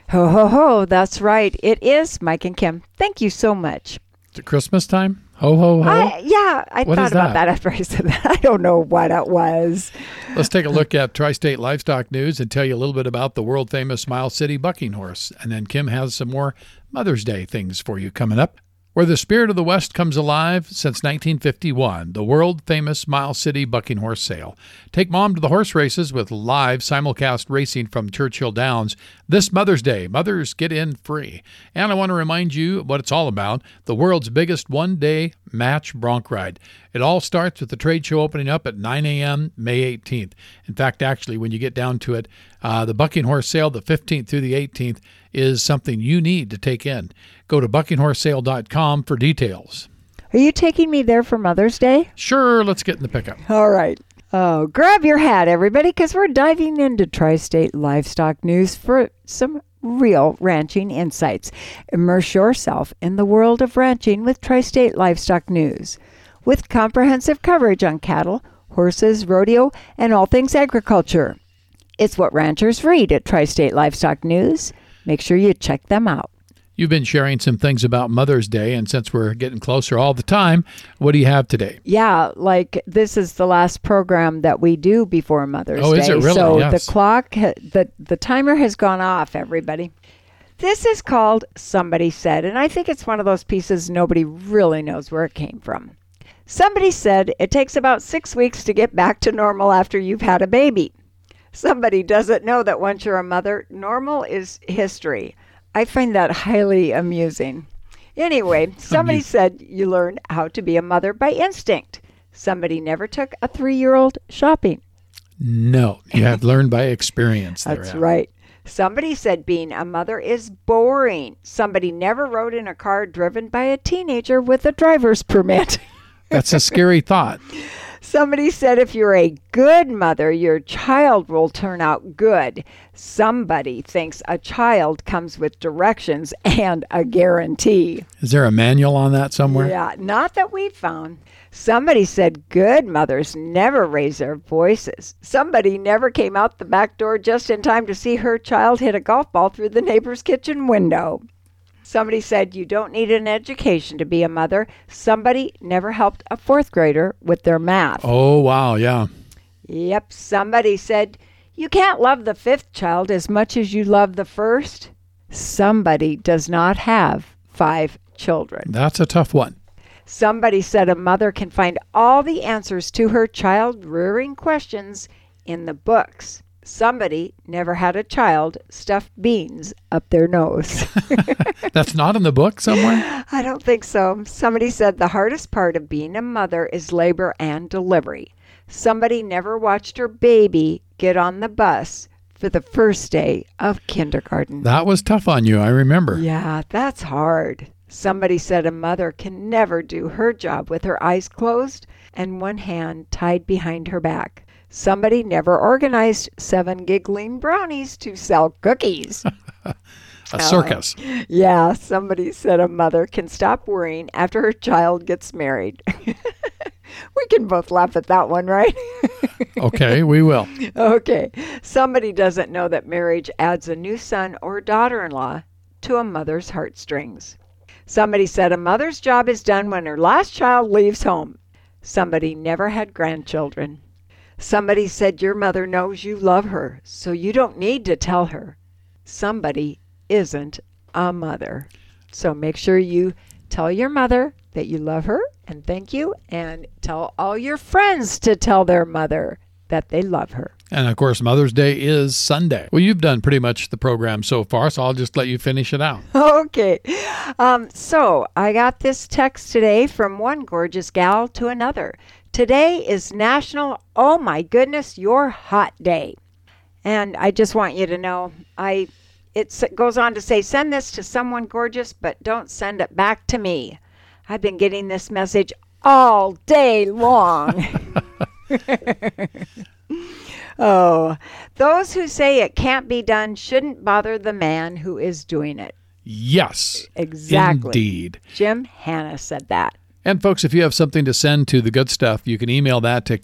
Ho, ho, ho. That's right. It is, Mike and Kim. Thank you so much. Is it Christmas time? Ho, ho, ho? I What thought is about that? that after I said that. I don't know what it was. Let's take a look at Tri-State Livestock News and tell you a little bit about the world-famous Miles City bucking horse. And then Kim has some more Mother's Day things for you coming up. Where the spirit of the West comes alive since 1951, the world-famous Miles City Bucking Horse Sale. Take Mom to the horse races with live simulcast racing from Churchill Downs this Mother's Day. Mothers get in free. And I want to remind you what it's all about, the world's biggest one-day match bronc ride. It all starts with the trade show opening up at 9 a.m. May 18th. In fact, actually, when you get down to it, the Bucking Horse Sale, the 15th through the 18th, is something you need to take in. Go to buckinghorsesale.com for details. Are you taking me there for Mother's Day? Sure, let's get in the pickup. All right. Oh, grab your hat, everybody, because we're diving into Tri-State Livestock News for some real ranching insights. Immerse yourself in the world of ranching with Tri-State Livestock News. With comprehensive coverage on cattle, horses, rodeo, and all things agriculture. It's what ranchers read at Tri-State Livestock News. Make sure you check them out. You've been sharing some things about Mother's Day, and since we're getting closer all the time, what do you have today? Yeah, like this is the last program that we do before Mother's Day. Oh, is it really? So Yes. the clock, the timer has gone off, everybody. This is called Somebody Said, and I think it's one of those pieces nobody really knows where it came from. Somebody said it takes about 6 weeks to get back to normal after you've had a baby. Somebody doesn't know that once you're a mother, normal is history. I find that highly amusing. Anyway, somebody said you learn how to be a mother by instinct. Somebody never took a 3-year-old shopping. No, you have learned by experience. That's right. Somebody said being a mother is boring. Somebody never rode in a car driven by a teenager with a driver's permit. That's a scary thought. Somebody said if you're a good mother, your child will turn out good. Somebody thinks a child comes with directions and a guarantee. Is there a manual on that somewhere? Yeah, not that we found. Somebody said good mothers never raise their voices. Somebody never came out the back door just in time to see her child hit a golf ball through the neighbor's kitchen window. Somebody said you don't need an education to be a mother. Somebody never helped a 4th grader with their math. Oh, wow, yeah. Yep, somebody said you can't love the 5th child as much as you love the 1st. Somebody does not have 5 children. That's a tough one. Somebody said a mother can find all the answers to her child-rearing questions in the books. Somebody never had a child stuff beans up their nose. That's not in the book somewhere? I don't think so. Somebody said the hardest part of being a mother is labor and delivery. Somebody never watched her baby get on the bus for the first day of kindergarten. That was tough on you, I remember. Yeah, that's hard. Somebody said a mother can never do her job with her eyes closed and one hand tied behind her back. Somebody never organized 7 giggling brownies to sell cookies. A circus. Yeah, somebody said a mother can stop worrying after her child gets married. We can both laugh at that one, right? Okay, we will. Okay. Somebody doesn't know that marriage adds a new son or daughter-in-law to a mother's heartstrings. Somebody said a mother's job is done when her last child leaves home. Somebody never had grandchildren. Somebody said your mother knows you love her, so you don't need to tell her. Somebody isn't a mother. So make sure you tell your mother that you love her and thank you, and tell all your friends to tell their mother that they love her. And of course, Mother's Day is Sunday. Well, you've done pretty much the program so far, so I'll just let you finish it out. Okay. So I got this text today from one gorgeous gal to another. Today is National Oh My Goodness You're Hot Day. And I just want you to know, it goes on to say, send this to someone gorgeous, but don't send it back to me. I've been getting this message all day long. Oh, those who say it can't be done shouldn't bother the man who is doing it. Yes. Exactly. Indeed. Jim Hanna said that. And folks, if you have something to send to The Good Stuff, you can email that to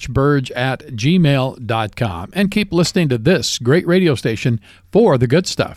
kimhburge@gmail.com. And keep listening to this great radio station for The Good Stuff.